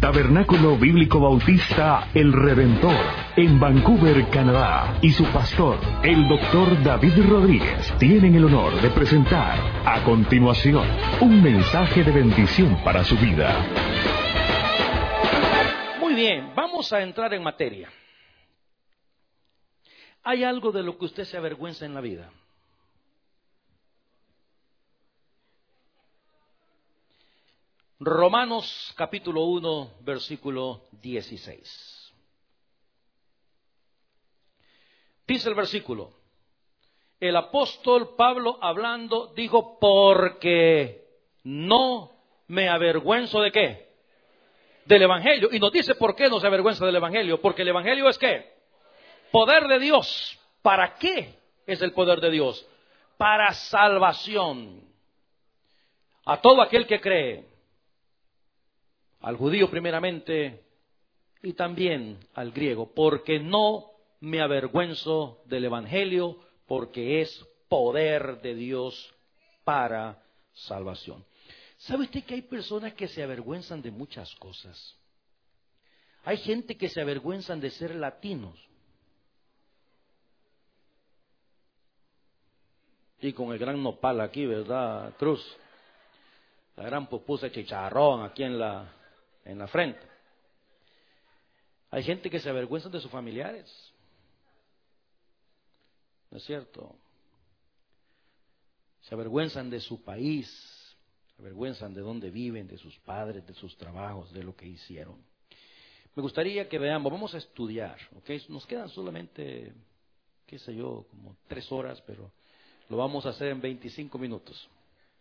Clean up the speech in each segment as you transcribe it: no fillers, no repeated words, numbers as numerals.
Tabernáculo Bíblico Bautista El Redentor, en Vancouver, Canadá, y su pastor, el Dr. David Rodríguez, tienen el honor de presentar a continuación un mensaje de bendición para su vida. Muy bien, vamos a entrar en materia. ¿Hay algo de lo que usted se avergüenza en la vida? Romanos capítulo 1, versículo 16. Dice el versículo: el apóstol Pablo hablando dijo, porque no me avergüenzo ¿de qué? Del evangelio. Y nos dice por qué no se avergüenza del evangelio. Porque el evangelio es ¿qué? Poder de Dios. ¿Para qué es el poder de Dios? Para salvación a todo aquel que cree. Al judío primeramente y también al griego, porque no me avergüenzo del evangelio, porque es poder de Dios para salvación. ¿Sabe usted que hay personas que se avergüenzan de muchas cosas? Hay gente que se avergüenzan de ser latinos. Y con el gran nopal aquí, ¿verdad, Cruz? La gran pupusa de chicharrón aquí en la frente. Hay gente que se avergüenza de sus familiares. ¿No es cierto? Se avergüenzan de su país, se avergüenzan de dónde viven, de sus padres, de sus trabajos, de lo que hicieron. Me gustaría que veamos, vamos a estudiar, ¿ok? Nos quedan solamente, qué sé yo, como 3 horas, pero lo vamos a hacer en 25 minutos.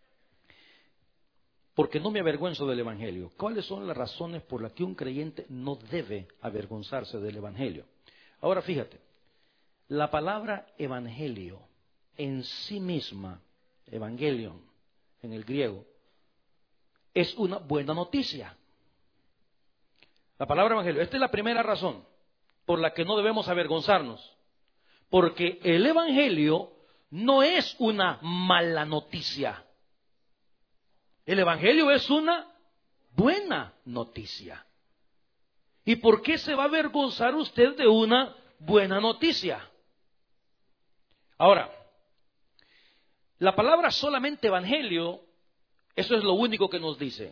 Porque no me avergüenzo del evangelio. ¿Cuáles son las razones por las que un creyente no debe avergonzarse del evangelio? Ahora fíjate, la palabra evangelio en sí misma, evangelion en el griego, es una buena noticia. La palabra evangelio, esta es la primera razón por la que no debemos avergonzarnos. Porque el evangelio no es una mala noticia. El evangelio es una buena noticia. ¿Y por qué se va a avergonzar usted de una buena noticia? Ahora, la palabra solamente evangelio, eso es lo único que nos dice,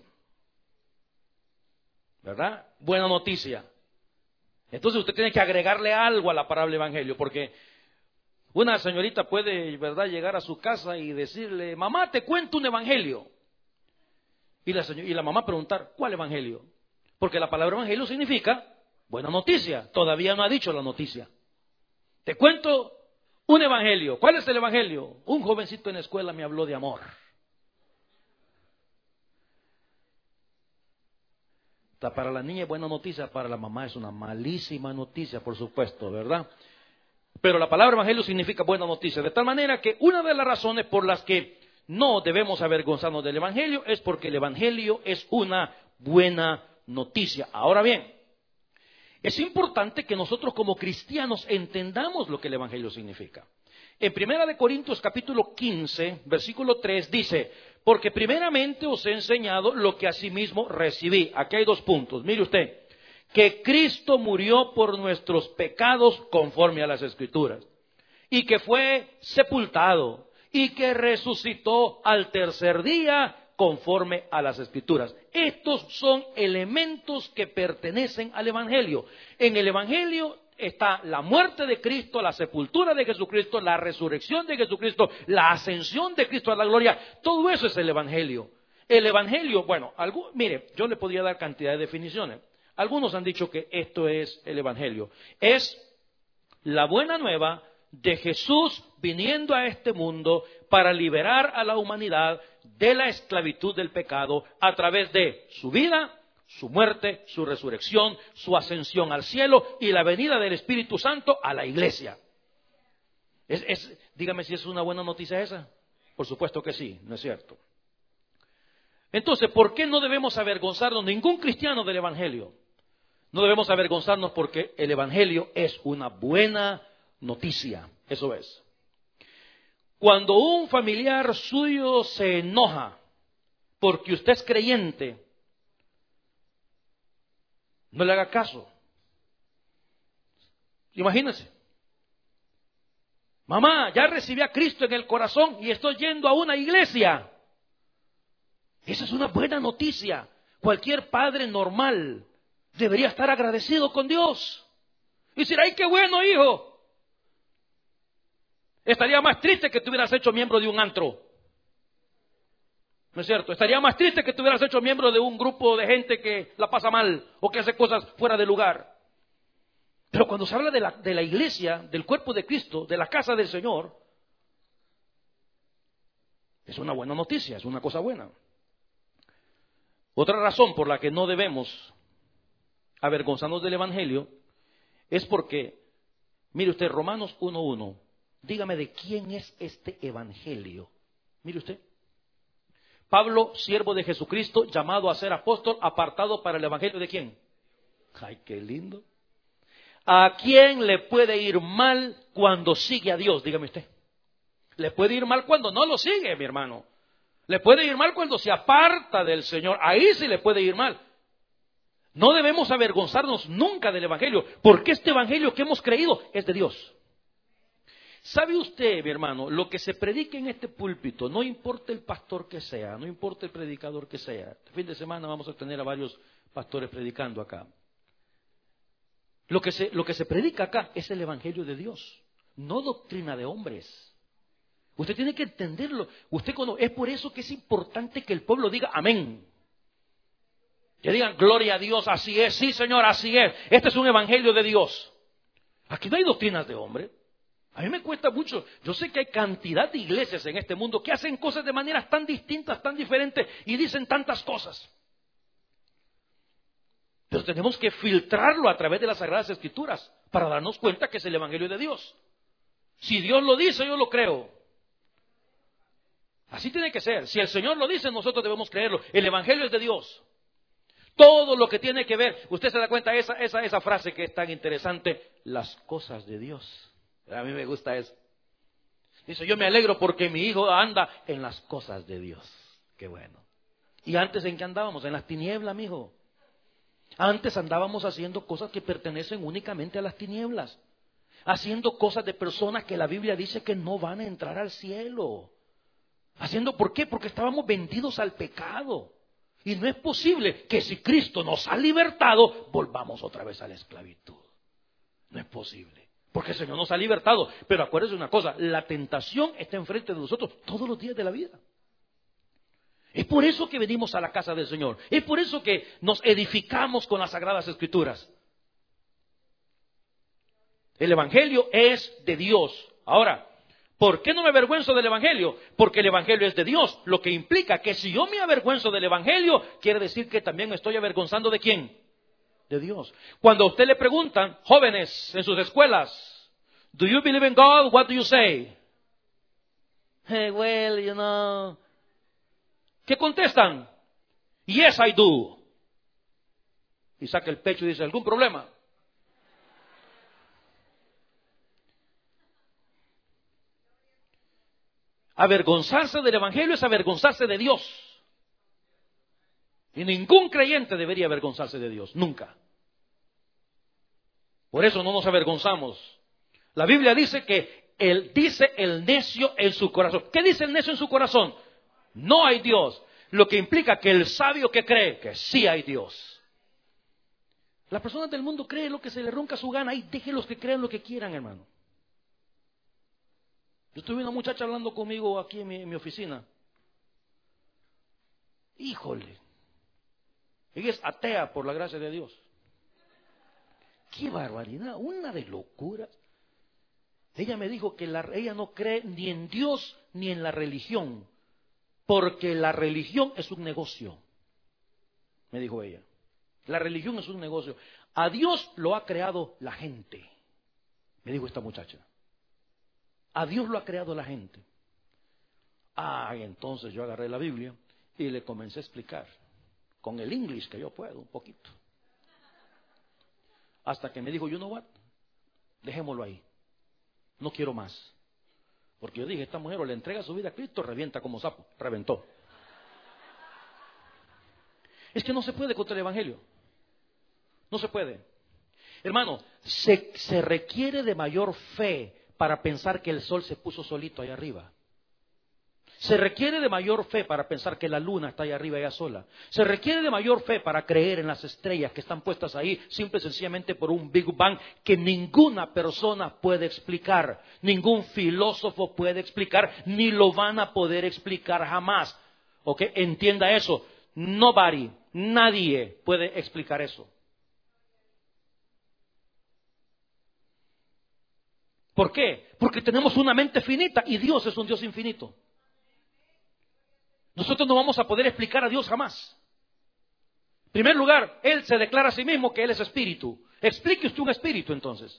¿verdad? Buena noticia. Entonces usted tiene que agregarle algo a la palabra evangelio, porque una señorita puede, ¿verdad?, llegar a su casa y decirle, mamá, te cuento un evangelio. Y la mamá preguntar, ¿cuál evangelio? Porque la palabra evangelio significa buena noticia. Todavía no ha dicho la noticia. Te cuento un evangelio. ¿Cuál es el evangelio? Un jovencito en la escuela me habló de amor. Para la niña es buena noticia, para la mamá es una malísima noticia, por supuesto, ¿verdad? Pero la palabra evangelio significa buena noticia. De tal manera que una de las razones por las que no debemos avergonzarnos del evangelio es porque el evangelio es una buena noticia. Ahora bien, es importante que nosotros como cristianos entendamos lo que el evangelio significa. En 1 Corintios capítulo 15, versículo 3 dice, porque primeramente os he enseñado lo que asimismo recibí. Aquí hay 2 puntos. Mire usted, que Cristo murió por nuestros pecados conforme a las Escrituras, y que fue sepultado, y que resucitó al tercer día conforme a las Escrituras. Estos son elementos que pertenecen al evangelio. En el evangelio está la muerte de Cristo, la sepultura de Jesucristo, la resurrección de Jesucristo, la ascensión de Cristo a la gloria. Todo eso es el evangelio. El evangelio, bueno, mire, yo le podría dar cantidad de definiciones. Algunos han dicho que esto es el evangelio. Es la buena nueva de Jesús viniendo a este mundo para liberar a la humanidad de la esclavitud del pecado a través de su vida, su muerte, su resurrección, su ascensión al cielo y la venida del Espíritu Santo a la iglesia. Dígame si es una buena noticia esa. Por supuesto que sí, ¿no es cierto? Entonces, ¿por qué no debemos avergonzarnos ningún cristiano del evangelio? No debemos avergonzarnos porque el evangelio es una buena noticia. Eso es. Cuando un familiar suyo se enoja porque usted es creyente, No le haga caso. Imagínense. Mamá, ya recibí a Cristo en el corazón y estoy yendo a una iglesia. Esa es una buena noticia. Cualquier padre normal debería estar agradecido con Dios. Y decir, ¡ay, qué bueno, hijo! Estaría más triste que te hubieras hecho miembro de un antro. ¿No es cierto? Estaría más triste que te hubieras hecho miembro de un grupo de gente que la pasa mal o que hace cosas fuera de lugar. Pero cuando se habla de la iglesia, del cuerpo de Cristo, de la casa del Señor, es una buena noticia, es una cosa buena. Otra razón por la que no debemos avergonzarnos del Evangelio es porque, mire usted, Romanos 1:1, dígame de quién es este Evangelio. Mire usted, Pablo, siervo de Jesucristo, llamado a ser apóstol, apartado para el Evangelio ¿de quién? ¡Ay, qué lindo! ¿A quién le puede ir mal cuando sigue a Dios? Dígame usted. Le puede ir mal cuando no lo sigue, mi hermano. Le puede ir mal cuando se aparta del Señor. Ahí sí le puede ir mal. No debemos avergonzarnos nunca del Evangelio, porque este Evangelio que hemos creído es de Dios. ¿Sabe usted, mi hermano, lo que se predica en este púlpito? No importa el pastor que sea, no importa el predicador que sea. Este fin de semana vamos a tener a varios pastores predicando acá. Lo que se predica acá es el Evangelio de Dios, no doctrina de hombres. Usted tiene que entenderlo. Es por eso que es importante que el pueblo diga amén. Que digan gloria a Dios, así es, sí Señor, así es. Este es un Evangelio de Dios. Aquí no hay doctrinas de hombre. A mí me cuesta mucho. Yo sé que hay cantidad de iglesias en este mundo que hacen cosas de maneras tan distintas, tan diferentes y dicen tantas cosas. Pero tenemos que filtrarlo a través de las Sagradas Escrituras para darnos cuenta que es el Evangelio de Dios. Si Dios lo dice, yo lo creo. Así tiene que ser. Si el Señor lo dice, nosotros debemos creerlo. El Evangelio es de Dios. Todo lo que tiene que ver, usted se da cuenta esa frase que es tan interesante, las cosas de Dios. A mí me gusta eso. Dice, yo me alegro porque mi hijo anda en las cosas de Dios. Qué bueno. ¿Y antes en qué andábamos? En las tinieblas, mijo. Antes andábamos haciendo cosas que pertenecen únicamente a las tinieblas. Haciendo cosas de personas que la Biblia dice que no van a entrar al cielo. ¿Por qué? Porque estábamos vendidos al pecado. Y no es posible que si Cristo nos ha libertado, volvamos otra vez a la esclavitud. No es posible. Porque el Señor nos ha libertado. Pero acuérdense una cosa, la tentación está enfrente de nosotros todos los días de la vida. Es por eso que venimos a la casa del Señor. Es por eso que nos edificamos con las Sagradas Escrituras. El Evangelio es de Dios. Ahora, ¿por qué no me avergüenzo del Evangelio? Porque el Evangelio es de Dios. Lo que implica que si yo me avergüenzo del Evangelio, quiere decir que también me estoy avergonzando ¿de quién? De Dios. Cuando a usted le preguntan, jóvenes en sus escuelas, ¿do you believe in God? What do you say? Hey, well, you know. ¿Qué contestan? Yes, I do. Y saca el pecho y dice, ¿algún problema? Avergonzarse del Evangelio es avergonzarse de Dios. Y ningún creyente debería avergonzarse de Dios, nunca. Por eso no nos avergonzamos. La Biblia dice que dice el necio en su corazón. ¿Qué dice el necio en su corazón? No hay Dios. Lo que implica que el sabio que cree que sí hay Dios. Las personas del mundo creen lo que se les ronca su gana y déjenlos que crean lo que quieran, hermano. Yo tuve una muchacha hablando conmigo aquí en mi oficina. Híjole. Ella es atea por la gracia de Dios. ¡Qué barbaridad! Una de locuras. Ella me dijo que ella no cree ni en Dios ni en la religión. Porque la religión es un negocio. Me dijo ella. La religión es un negocio. A Dios lo ha creado la gente. Me dijo esta muchacha. A Dios lo ha creado la gente. Entonces yo agarré la Biblia y le comencé a explicar. Con el inglés que yo puedo, un poquito. Hasta que me dijo, you know what? Dejémoslo ahí. No quiero más. Porque yo dije, esta mujer o le entrega su vida a Cristo, revienta como sapo. Reventó. Es que no se puede contra el Evangelio. No se puede. Hermano, se requiere de mayor fe para pensar que el sol se puso solito allá arriba. Se requiere de mayor fe para pensar que la luna está allá arriba ella sola. Se requiere de mayor fe para creer en las estrellas que están puestas ahí, simple y sencillamente por un Big Bang que ninguna persona puede explicar, ningún filósofo puede explicar, ni lo van a poder explicar jamás. ¿Ok? Entienda eso. Nadie puede explicar eso. ¿Por qué? Porque tenemos una mente finita y Dios es un Dios infinito. Nosotros no vamos a poder explicar a Dios jamás. En primer lugar, Él se declara a sí mismo que Él es espíritu. Explique usted un espíritu entonces.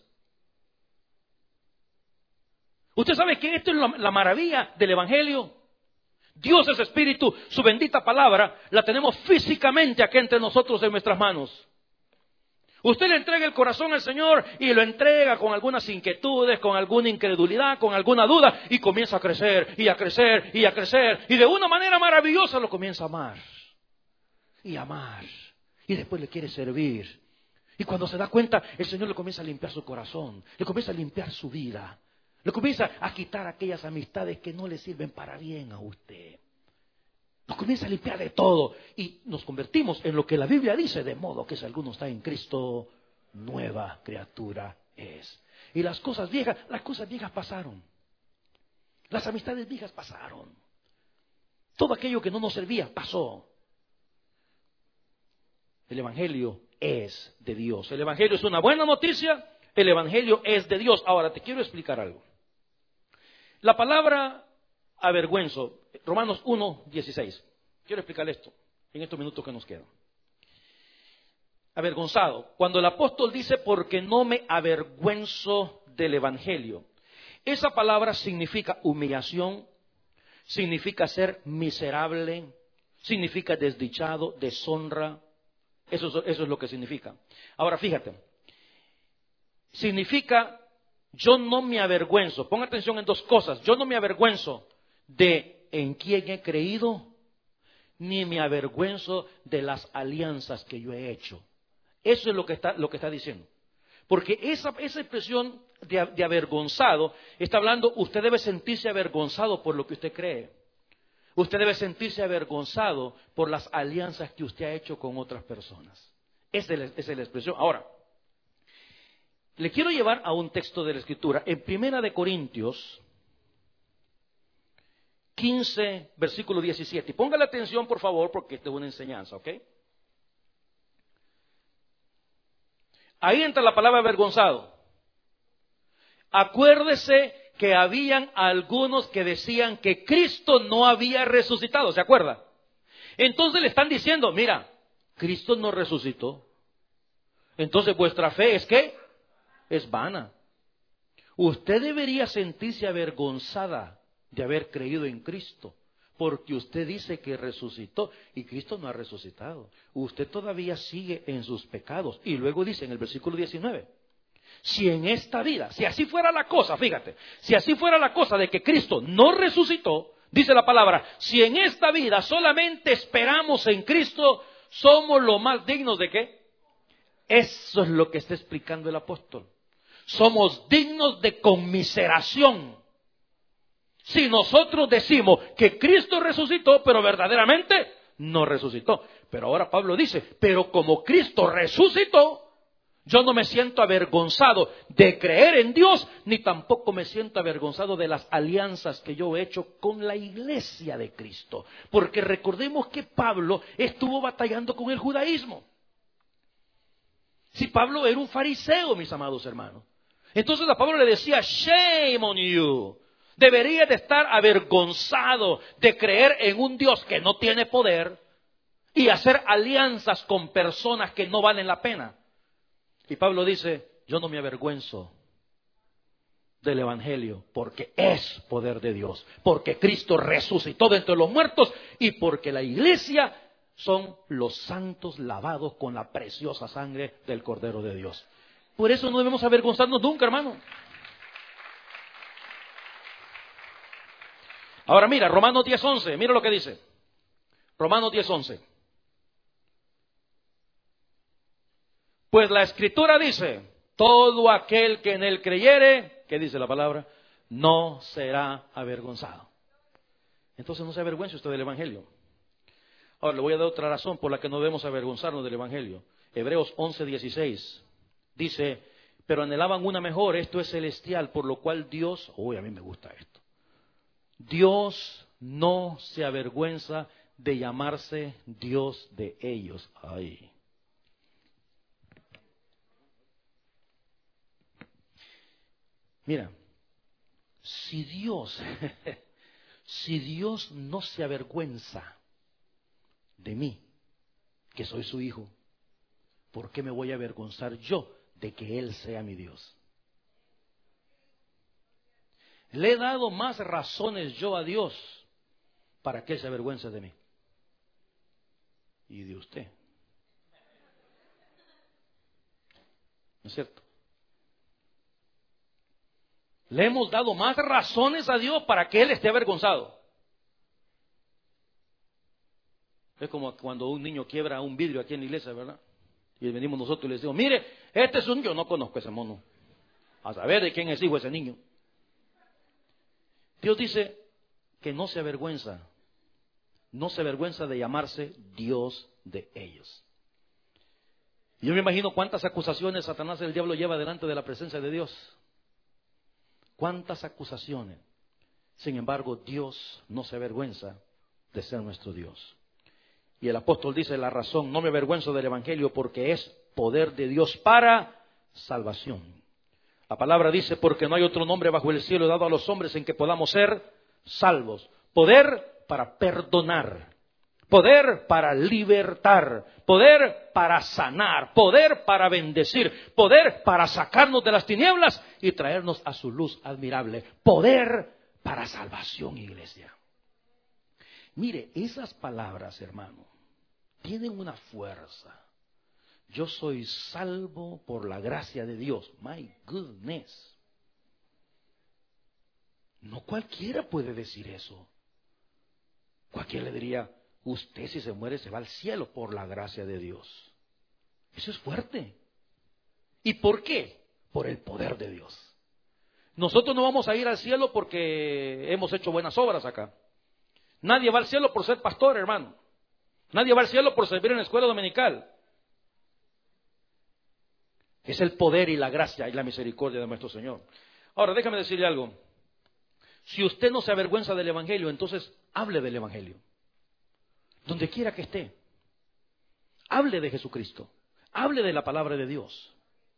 Usted sabe que esto es la maravilla del Evangelio. Dios es espíritu, su bendita palabra la tenemos físicamente aquí entre nosotros en nuestras manos. Usted le entrega el corazón al Señor y lo entrega con algunas inquietudes, con alguna incredulidad, con alguna duda y comienza a crecer y a crecer y a crecer y de una manera maravillosa lo comienza a amar y amar y después le quiere servir. Y cuando se da cuenta, el Señor le comienza a limpiar su corazón, le comienza a limpiar su vida, le comienza a quitar aquellas amistades que no le sirven para bien a usted. Nos comienza a limpiar de todo y nos convertimos en lo que la Biblia dice, de modo que si alguno está en Cristo, nueva criatura es. Y las cosas viejas pasaron. Las amistades viejas pasaron. Todo aquello que no nos servía pasó. El Evangelio es de Dios. El Evangelio es una buena noticia. El Evangelio es de Dios. Ahora te quiero explicar algo. La palabra avergüenzo, Romanos 1:16. Quiero explicar esto en estos minutos que nos quedan. Avergonzado. Cuando el apóstol dice, porque no me avergüenzo del Evangelio. Esa palabra significa humillación, significa ser miserable, significa desdichado, deshonra. Eso es lo que significa. Ahora fíjate. Significa, yo no me avergüenzo. Ponga atención en dos cosas. Yo no me avergüenzo de en quién he creído, ni me avergüenzo de las alianzas que yo he hecho. Eso es lo que está diciendo. Porque esa expresión de avergonzado está hablando, usted debe sentirse avergonzado por lo que usted cree. Usted debe sentirse avergonzado por las alianzas que usted ha hecho con otras personas. Esa es la expresión. Ahora, le quiero llevar a un texto de la Escritura. En 1 Corintios 15, versículo 17. Y póngale atención, por favor, porque esta es una enseñanza, ¿ok? Ahí entra la palabra avergonzado. Acuérdese que habían algunos que decían que Cristo no había resucitado, ¿se acuerda? Entonces le están diciendo, mira, Cristo no resucitó. Entonces vuestra fe es ¿qué? Es vana. Usted debería sentirse avergonzada de haber creído en Cristo, porque usted dice que resucitó y Cristo no ha resucitado. Usted todavía sigue en sus pecados. Y luego dice en el versículo 19, si en esta vida, si así fuera la cosa, fíjate, si así fuera la cosa de que Cristo no resucitó, dice la palabra, si en esta vida solamente esperamos en Cristo, somos los más dignos de ¿qué? Eso es lo que está explicando el apóstol. Somos dignos de conmiseración. Si nosotros decimos que Cristo resucitó, pero verdaderamente no resucitó. Pero ahora Pablo dice, pero como Cristo resucitó, yo no me siento avergonzado de creer en Dios, ni tampoco me siento avergonzado de las alianzas que yo he hecho con la iglesia de Cristo. Porque recordemos que Pablo estuvo batallando con el judaísmo. Si Pablo era un fariseo, mis amados hermanos. Entonces a Pablo le decía, shame on you. Debería de estar avergonzado de creer en un Dios que no tiene poder y hacer alianzas con personas que no valen la pena. Y Pablo dice, yo no me avergüenzo del Evangelio porque es poder de Dios, porque Cristo resucitó de entre los muertos y porque la iglesia son los santos lavados con la preciosa sangre del Cordero de Dios. Por eso no debemos avergonzarnos nunca, hermano. Ahora mira, Romanos 10:11, mira lo que dice. Romanos 10:11. Pues la Escritura dice, todo aquel que en él creyere, ¿qué dice la palabra? No será avergonzado. Entonces no se avergüence usted del Evangelio. Ahora le voy a dar otra razón por la que no debemos avergonzarnos del Evangelio. Hebreos 11:16 dice, pero anhelaban una mejor, esto es celestial, por lo cual Dios, a mí me gusta esto. Dios no se avergüenza de llamarse Dios de ellos. Ay. Mira, si Dios no se avergüenza de mí, que soy su hijo, ¿por qué me voy a avergonzar yo de que Él sea mi Dios? Le he dado más razones yo a Dios para que Él se avergüence de mí y de usted. ¿No es cierto? Le hemos dado más razones a Dios para que Él esté avergonzado. Es como cuando un niño quiebra un vidrio aquí en la iglesia, ¿verdad? Y venimos nosotros y le decimos, mire, este es yo no conozco a ese mono. A saber de quién es hijo ese niño. Dios dice que no se avergüenza de llamarse Dios de ellos. Yo me imagino cuántas acusaciones Satanás el diablo lleva delante de la presencia de Dios. Cuántas acusaciones. Sin embargo, Dios no se avergüenza de ser nuestro Dios. Y el apóstol dice la razón, no me avergüenzo del Evangelio porque es poder de Dios para salvación. La palabra dice, porque no hay otro nombre bajo el cielo dado a los hombres en que podamos ser salvos. Poder para perdonar, poder para libertar, poder para sanar, poder para bendecir, poder para sacarnos de las tinieblas y traernos a su luz admirable. Poder para salvación, iglesia. Mire, esas palabras, hermano, tienen una fuerza. Yo soy salvo por la gracia de Dios. My goodness. No cualquiera puede decir eso. Cualquiera le diría, usted si se muere se va al cielo por la gracia de Dios. Eso es fuerte. ¿Y por qué? Por el poder de Dios. Nosotros no vamos a ir al cielo porque hemos hecho buenas obras acá. Nadie va al cielo por ser pastor, hermano. Nadie va al cielo por servir en la escuela dominical. Es el poder y la gracia y la misericordia de nuestro Señor. Ahora, déjame decirle algo. Si usted no se avergüenza del Evangelio, entonces hable del Evangelio. Donde quiera que esté. Hable de Jesucristo. Hable de la palabra de Dios.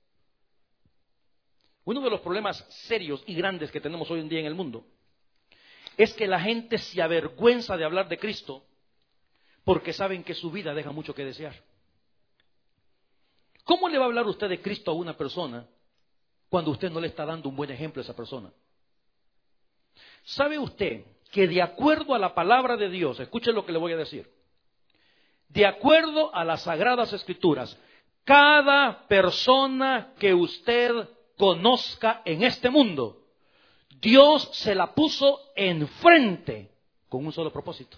Uno de los problemas serios y grandes que tenemos hoy en día en el mundo es que la gente se avergüenza de hablar de Cristo porque saben que su vida deja mucho que desear. ¿Cómo le va a hablar usted de Cristo a una persona cuando usted no le está dando un buen ejemplo a esa persona? ¿Sabe usted que de acuerdo a la palabra de Dios, escuche lo que le voy a decir, de acuerdo a las Sagradas Escrituras, cada persona que usted conozca en este mundo, Dios se la puso enfrente con un solo propósito?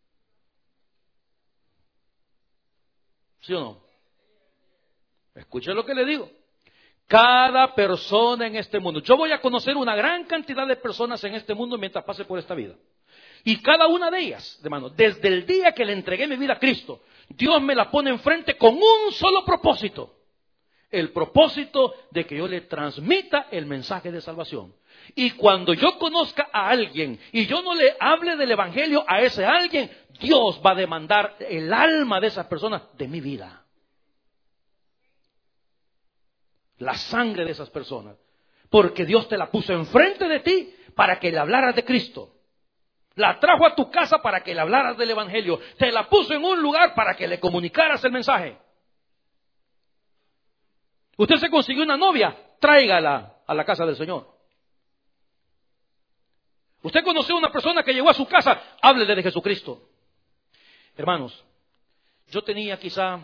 ¿Sí o no? Escuche lo que le digo. Cada persona en este mundo. Yo voy a conocer una gran cantidad de personas en este mundo mientras pase por esta vida. Y cada una de ellas, hermano, desde el día que le entregué mi vida a Cristo, Dios me la pone enfrente con un solo propósito. El propósito de que yo le transmita el mensaje de salvación. Y cuando yo conozca a alguien y yo no le hable del Evangelio a ese alguien, Dios va a demandar el alma de esa persona de mi vida. La sangre de esas personas. Porque Dios te la puso enfrente de ti para que le hablaras de Cristo. La trajo a tu casa para que le hablaras del Evangelio. Te la puso en un lugar para que le comunicaras el mensaje. Usted se consiguió una novia, tráigala a la casa del Señor. Usted conoció a una persona que llegó a su casa, háblele de Jesucristo. Hermanos, yo tenía quizá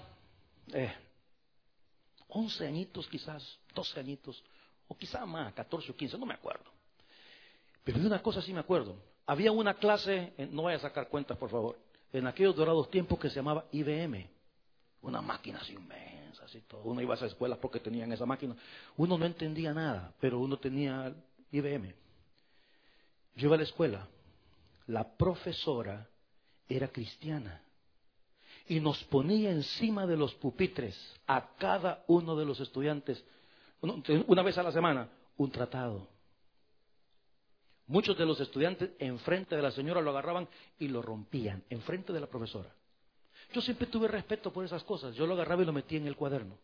11 añitos, quizás 12 añitos, o quizá más, 14 o 15, no me acuerdo. Pero de una cosa sí me acuerdo. Había una clase, no vaya a sacar cuentas por favor, en aquellos dorados tiempos que se llamaba IBM. Una máquina así inmensa. Siemens y todo. Uno iba a esas escuelas porque tenían esa máquina. Uno no entendía nada, pero uno tenía IBM. Yo iba a la escuela. La profesora era cristiana y nos ponía encima de los pupitres a cada uno de los estudiantes, una vez a la semana, un tratado. Muchos de los estudiantes enfrente de la señora lo agarraban y lo rompían, enfrente de la profesora. Yo siempre tuve respeto por esas cosas. Yo lo agarraba y lo metía en el cuaderno.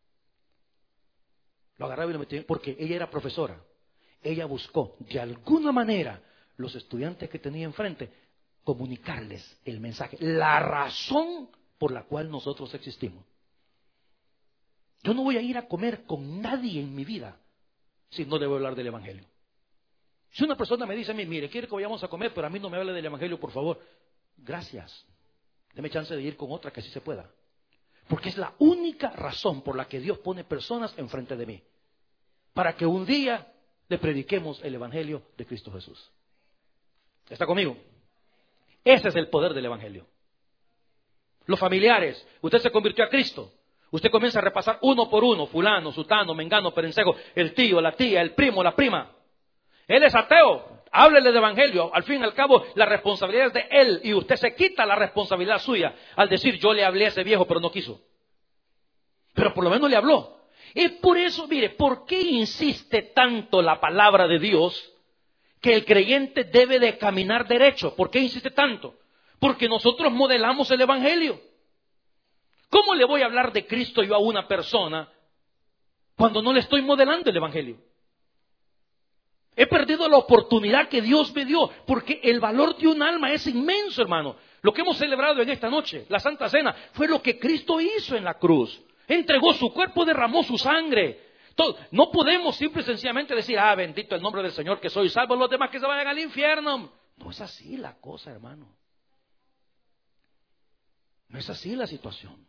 Lo agarraba y lo metía, porque ella era profesora. Ella buscó, de alguna manera, los estudiantes que tenía enfrente, comunicarles el mensaje, la razón por la cual nosotros existimos. Yo no voy a ir a comer con nadie en mi vida si no debo hablar del Evangelio. Si una persona me dice a mí, mire, quiere que vayamos a comer, pero a mí no me hable del Evangelio, por favor. Gracias. Deme chance de ir con otra que sí se pueda. Porque es la única razón por la que Dios pone personas enfrente de mí. Para que un día le prediquemos el Evangelio de Cristo Jesús. ¿Está conmigo? Ese es el poder del Evangelio. Los familiares, usted se convirtió a Cristo. Usted comienza a repasar uno por uno, fulano, sutano, mengano, perencejo, el tío, la tía, el primo, la prima. Él es ateo, háblele de Evangelio. Al fin y al cabo, la responsabilidad es de él y usted se quita la responsabilidad suya al decir, yo le hablé a ese viejo, pero no quiso. Pero por lo menos le habló. Y por eso, mire, ¿por qué insiste tanto la palabra de Dios que el creyente debe de caminar derecho? ¿Por qué insiste tanto? Porque nosotros modelamos el Evangelio. ¿Cómo le voy a hablar de Cristo yo a una persona cuando no le estoy modelando el Evangelio? He perdido la oportunidad que Dios me dio, porque el valor de un alma es inmenso, hermano. Lo que hemos celebrado en esta noche, la Santa Cena, fue lo que Cristo hizo en la cruz. Entregó su cuerpo, derramó su sangre. Todo. No podemos simple y sencillamente decir, bendito el nombre del Señor, que soy salvo, los demás que se vayan al infierno. No es así la cosa, hermano. No es así la situación.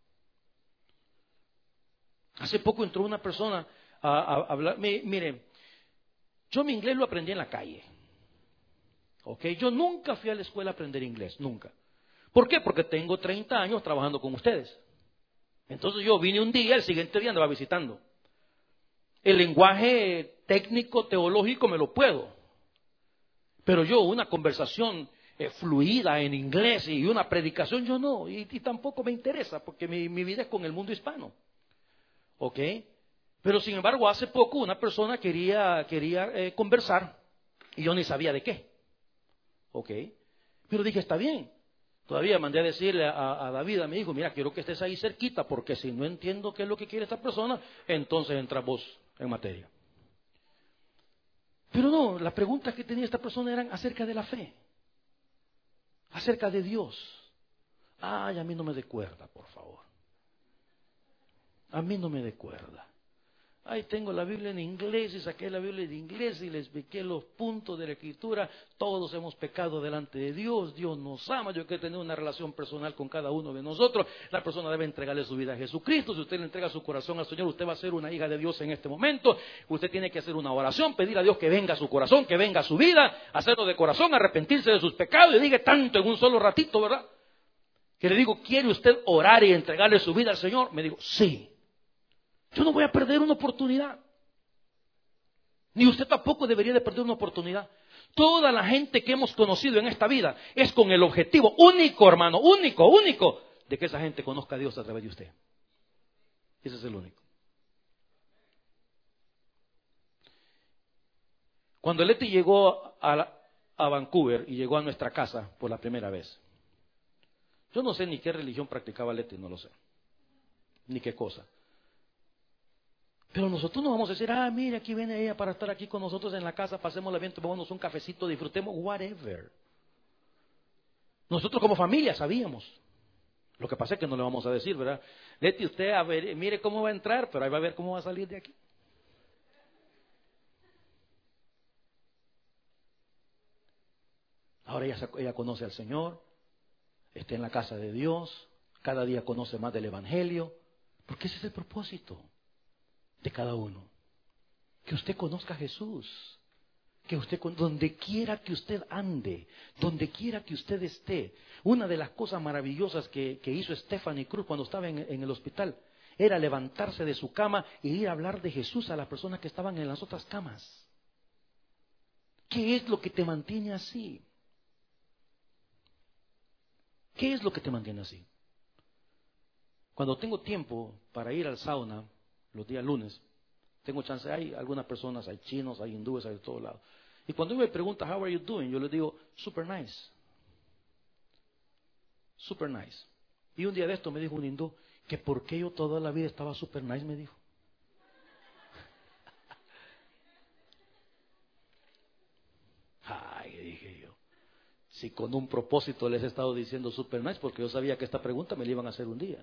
Hace poco entró una persona a hablar, mire, yo mi inglés lo aprendí en la calle. ¿Ok? Yo nunca fui a la escuela a aprender inglés, nunca. ¿Por qué? Porque tengo 30 años trabajando con ustedes. Entonces yo vine un día, el siguiente día andaba visitando. El lenguaje técnico, teológico me lo puedo. Pero yo una conversación fluida en inglés y una predicación, yo no. Y tampoco me interesa porque mi vida es con el mundo hispano. ¿Ok? Pero sin embargo, hace poco una persona quería conversar y yo ni sabía de qué. ¿Ok? Pero dije, está bien. Todavía mandé a decirle a David, a mi hijo, mira, quiero que estés ahí cerquita, porque si no entiendo qué es lo que quiere esta persona, entonces entras vos en materia. Pero no, las preguntas que tenía esta persona eran acerca de la fe, acerca de Dios. Ay, a mí no me dé cuerda, por favor. A mí no me dé cuerda. Ay, tengo la Biblia en inglés y saqué la Biblia de inglés y les expliqué los puntos de la Escritura. Todos hemos pecado delante de Dios. Dios nos ama. Yo quiero tener una relación personal con cada uno de nosotros. La persona debe entregarle su vida a Jesucristo. Si usted le entrega su corazón al Señor, usted va a ser una hija de Dios en este momento. Usted tiene que hacer una oración, pedir a Dios que venga a su corazón, que venga a su vida, hacerlo de corazón, arrepentirse de sus pecados. Y diga tanto en un solo ratito, ¿verdad? Que le digo, ¿quiere usted orar y entregarle su vida al Señor? Me digo, sí. Yo no voy a perder una oportunidad. Ni usted tampoco debería de perder una oportunidad. Toda la gente que hemos conocido en esta vida es con el objetivo único, hermano, único, de que esa gente conozca a Dios a través de usted. Ese es el único. Cuando Leti llegó a Vancouver y llegó a nuestra casa por la primera vez, yo no sé ni qué religión practicaba Leti, no lo sé, ni qué cosa. Pero nosotros no vamos a decir, mire, aquí viene ella para estar aquí con nosotros en la casa, pasémosla bien, tomémonos un cafecito, disfrutemos, whatever. Nosotros como familia sabíamos. Lo que pasa es que no le vamos a decir, ¿verdad? Leti, usted a ver, mire cómo va a entrar, pero ahí va a ver cómo va a salir de aquí. Ahora ella conoce al Señor, está en la casa de Dios, cada día conoce más del Evangelio, porque ese es el propósito de cada uno, que usted conozca a Jesús, que usted, donde quiera que usted ande, donde quiera que usted esté. Una de las cosas maravillosas que hizo Stephanie Cruz cuando estaba en el hospital era levantarse de su cama e ir a hablar de Jesús a las personas que estaban en las otras camas. ¿Qué es lo que te mantiene así? ¿Qué es lo que te mantiene así? Cuando tengo tiempo para ir al sauna, los días lunes, tengo chance, hay algunas personas, hay chinos, hay hindúes, hay de todos lados. Y cuando me preguntan, how are you doing? Yo les digo, super nice. Super nice. Y un día de esto me dijo un hindú, que por qué yo toda la vida estaba super nice, me dijo. Ay, dije yo, si con un propósito les he estado diciendo super nice, porque yo sabía que esta pregunta me la iban a hacer un día.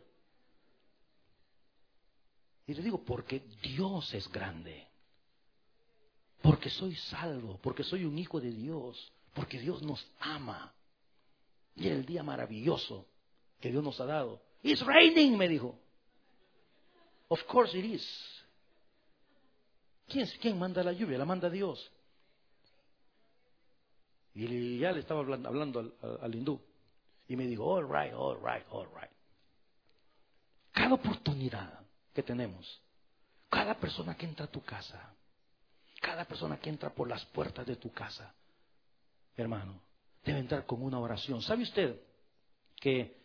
Y le digo, porque Dios es grande, porque soy salvo, porque soy un hijo de Dios, porque Dios nos ama. Y el día maravilloso que Dios nos ha dado. It's raining, me dijo. Of course it is. ¿Quién manda la lluvia? La manda Dios. Y ya le estaba hablando al hindú. Y me dijo, all right. Cada oportunidad que tenemos, cada persona que entra a tu casa, cada persona que entra por las puertas de tu casa, hermano, debe entrar con una oración. ¿Sabe usted que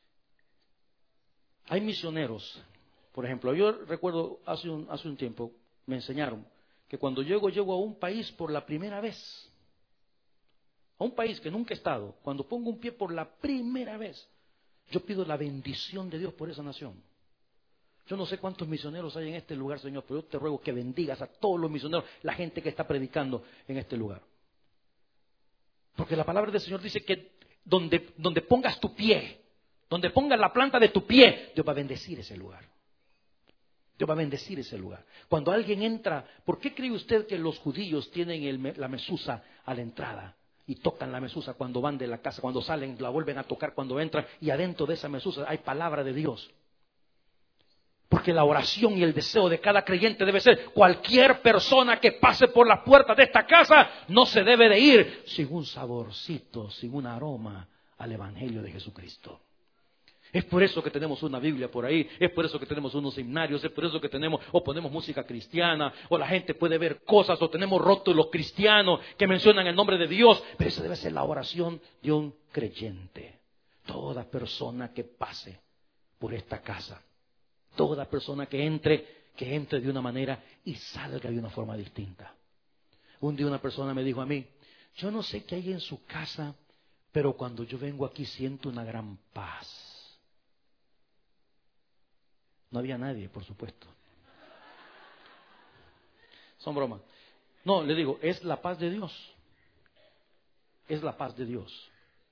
hay misioneros? Por ejemplo, yo recuerdo hace un tiempo me enseñaron que cuando llego a un país por la primera vez, a un país que nunca he estado, cuando pongo un pie por la primera vez, yo pido la bendición de Dios por esa nación. Yo no sé cuántos misioneros hay en este lugar, Señor, pero yo te ruego que bendigas a todos los misioneros, la gente que está predicando en este lugar. Porque la palabra del Señor dice que donde pongas tu pie, donde pongas la planta de tu pie, Dios va a bendecir ese lugar. Dios va a bendecir ese lugar. Cuando alguien entra, ¿por qué cree usted que los judíos tienen la mesusa a la entrada? Y tocan la mesusa cuando van de la casa, cuando salen, la vuelven a tocar cuando entran, y adentro de esa mesusa hay palabra de Dios. Porque la oración y el deseo de cada creyente debe ser, cualquier persona que pase por las puertas de esta casa no se debe de ir sin un saborcito, sin un aroma al Evangelio de Jesucristo. Es por eso que tenemos una Biblia por ahí, es por eso que tenemos unos himnarios, es por eso que ponemos música cristiana, o la gente puede ver cosas, o tenemos rótulos cristianos que mencionan el nombre de Dios, pero esa debe ser la oración de un creyente. Toda persona que pase por esta casa, toda persona que entre de una manera y salga de una forma distinta. Un día una persona me dijo a mí, yo no sé qué hay en su casa, pero cuando yo vengo aquí siento una gran paz. No había nadie, por supuesto. Son bromas. No, le digo, es la paz de Dios. Es la paz de Dios.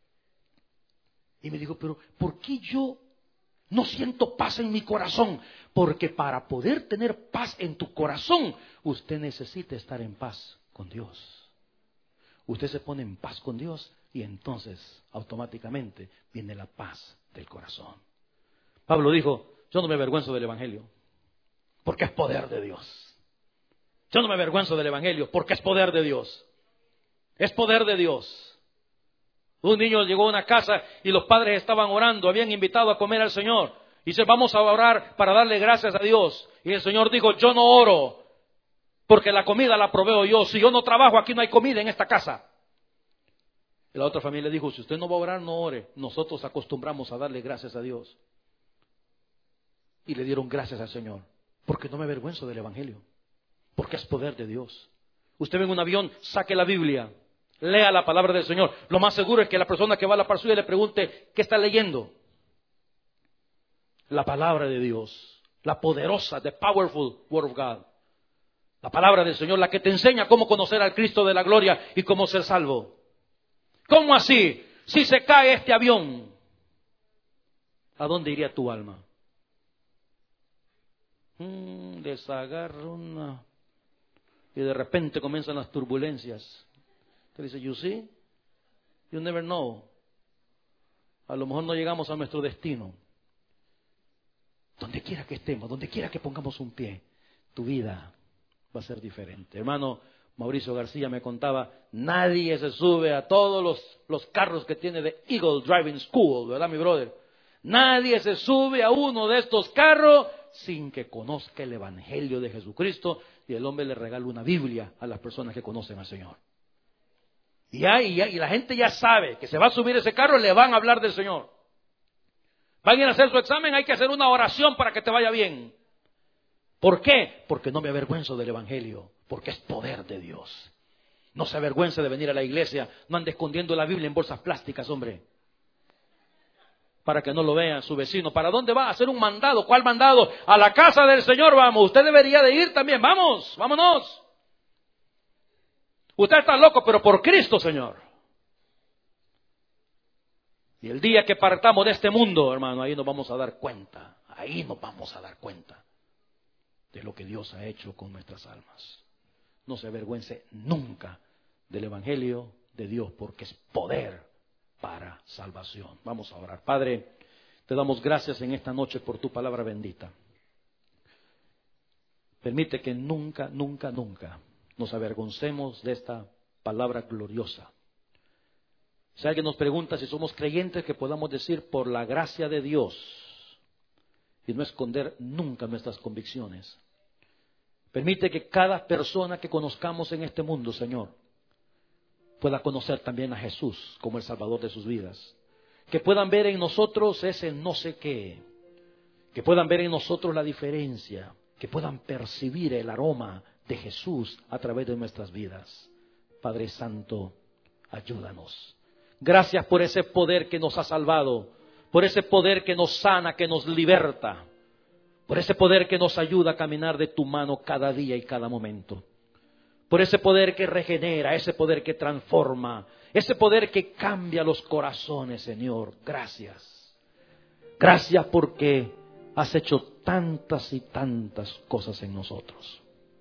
Y me dijo, pero ¿por qué yo no siento paz en mi corazón? Porque para poder tener paz en tu corazón, usted necesita estar en paz con Dios. Usted se pone en paz con Dios y entonces automáticamente viene la paz del corazón. Pablo dijo, yo no me avergüenzo del Evangelio, porque es poder de Dios. Yo no me avergüenzo del Evangelio, porque es poder de Dios. Es poder de Dios. Un niño llegó a una casa y los padres estaban orando, habían invitado a comer al Señor. Y dice, vamos a orar para darle gracias a Dios. Y el Señor dijo, yo no oro, porque la comida la proveo yo. Si yo no trabajo, aquí no hay comida en esta casa. Y la otra familia dijo, si usted no va a orar, no ore. Nosotros acostumbramos a darle gracias a Dios. Y le dieron gracias al Señor, porque no me avergüenzo del Evangelio, porque es poder de Dios. Usted ve en un avión, saque la Biblia, lea la palabra del Señor. Lo más seguro es que la persona que va a la par suya le pregunte, ¿qué está leyendo? La palabra de Dios, la poderosa, the powerful word of God. La palabra del Señor, la que te enseña cómo conocer al Cristo de la gloria y cómo ser salvo. ¿Cómo así? Si se cae este avión, ¿a dónde iría tu alma? Les agarra una y de repente comienzan las turbulencias. Te dice, you see, you never know. A lo mejor no llegamos a nuestro destino. Donde quiera que estemos, donde quiera que pongamos un pie, tu vida va a ser diferente. Hermano Mauricio García me contaba, nadie se sube a todos los carros que tiene de Eagle Driving School, ¿verdad, mi brother? Nadie se sube a uno de estos carros sin que conozca el Evangelio de Jesucristo, y el hombre le regala una Biblia a las personas que conocen al Señor. Y la gente ya sabe que se va a subir ese carro y le van a hablar del Señor. Van a ir a hacer su examen, hay que hacer una oración para que te vaya bien. ¿Por qué? Porque no me avergüenzo del Evangelio, porque es poder de Dios. No se avergüence de venir a la iglesia, no ande escondiendo la Biblia en bolsas plásticas, hombre. Para que no lo vean su vecino. ¿Para dónde va? A hacer un mandado. ¿Cuál mandado? A la casa del Señor vamos. Usted debería de ir también. Vamos, vámonos. Usted está loco, pero por Cristo, Señor. Y el día que partamos de este mundo, hermano, ahí nos vamos a dar cuenta. Ahí nos vamos a dar cuenta de lo que Dios ha hecho con nuestras almas. No se avergüence nunca del Evangelio de Dios, porque es poder para salvación. Vamos a orar. Padre, te damos gracias en esta noche por tu palabra bendita. Permite que nunca, nunca, nunca nos avergoncemos de esta palabra gloriosa. Si alguien nos pregunta si somos creyentes, que podamos decir por la gracia de Dios y no esconder nunca nuestras convicciones. Permite que cada persona que conozcamos en este mundo, Señor, pueda conocer también a Jesús como el Salvador de sus vidas. Que puedan ver en nosotros ese no sé qué. Que puedan ver en nosotros la diferencia. Que puedan percibir el aroma de Jesús a través de nuestras vidas. Padre Santo, ayúdanos. Gracias por ese poder que nos ha salvado. Por ese poder que nos sana, que nos liberta. Por ese poder que nos ayuda a caminar de tu mano cada día y cada momento. Por ese poder que regenera, ese poder que transforma, ese poder que cambia los corazones, Señor. Gracias. Gracias porque has hecho tantas y tantas cosas en nosotros.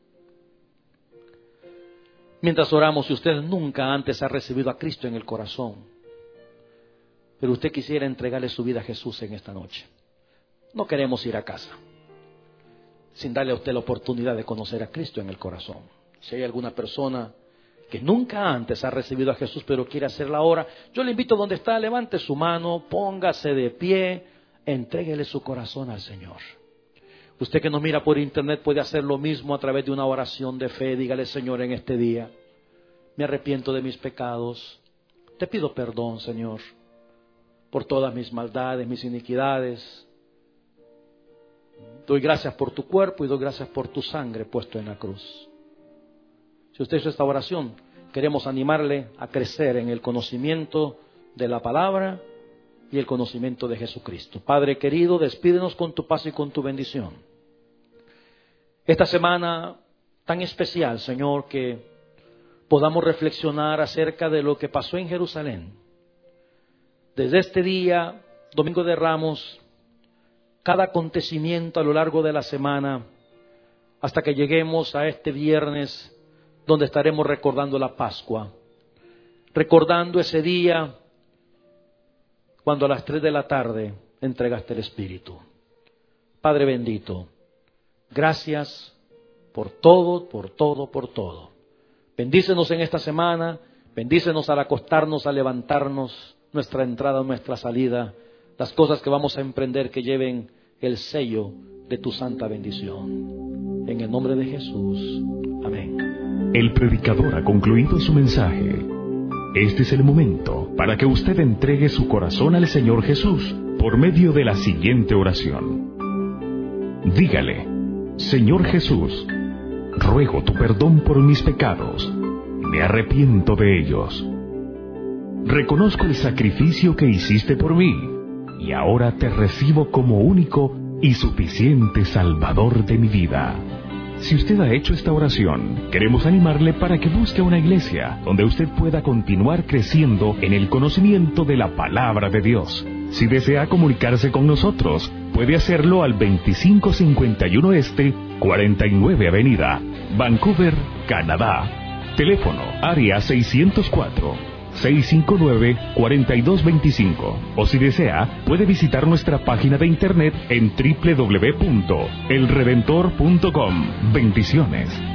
Mientras oramos, si usted nunca antes ha recibido a Cristo en el corazón, pero usted quisiera entregarle su vida a Jesús en esta noche, no queremos ir a casa sin darle a usted la oportunidad de conocer a Cristo en el corazón. Si hay alguna persona que nunca antes ha recibido a Jesús, pero quiere hacerla ahora, yo le invito donde está, levante su mano, póngase de pie, entréguele su corazón al Señor. Usted que nos mira por internet puede hacer lo mismo a través de una oración de fe. Dígale: Señor, en este día me arrepiento de mis pecados. Te pido perdón, Señor, por todas mis maldades, mis iniquidades. Doy gracias por tu cuerpo y doy gracias por tu sangre puesto en la cruz. Si usted hizo esta oración, queremos animarle a crecer en el conocimiento de la palabra y el conocimiento de Jesucristo. Padre querido, despídenos con tu paz y con tu bendición. Esta semana tan especial, Señor, que podamos reflexionar acerca de lo que pasó en Jerusalén. Desde este día, Domingo de Ramos, cada acontecimiento a lo largo de la semana, hasta que lleguemos a este viernes, donde estaremos recordando la Pascua, recordando ese día cuando a las 3 de la tarde entregaste el Espíritu. Padre bendito, gracias por todo, por todo, por todo. Bendícenos en esta semana, bendícenos al acostarnos, al levantarnos, nuestra entrada, nuestra salida, las cosas que vamos a emprender que lleven el sello de tu santa bendición. En el nombre de Jesús. Amén. El predicador ha concluido su mensaje. Este es el momento para que usted entregue su corazón al Señor Jesús por medio de la siguiente oración. Dígale: Señor Jesús, ruego tu perdón por mis pecados. Me arrepiento de ellos. Reconozco el sacrificio que hiciste por mí y ahora te recibo como único y suficiente Salvador de mi vida. Si usted ha hecho esta oración, queremos animarle para que busque una iglesia donde usted pueda continuar creciendo en el conocimiento de la palabra de Dios. Si desea comunicarse con nosotros, puede hacerlo al 2551 Este, 49 Avenida, Vancouver, Canadá. Teléfono: área 604-659-4225. O si desea, puede visitar nuestra página de internet en www.elredentor.com. Bendiciones.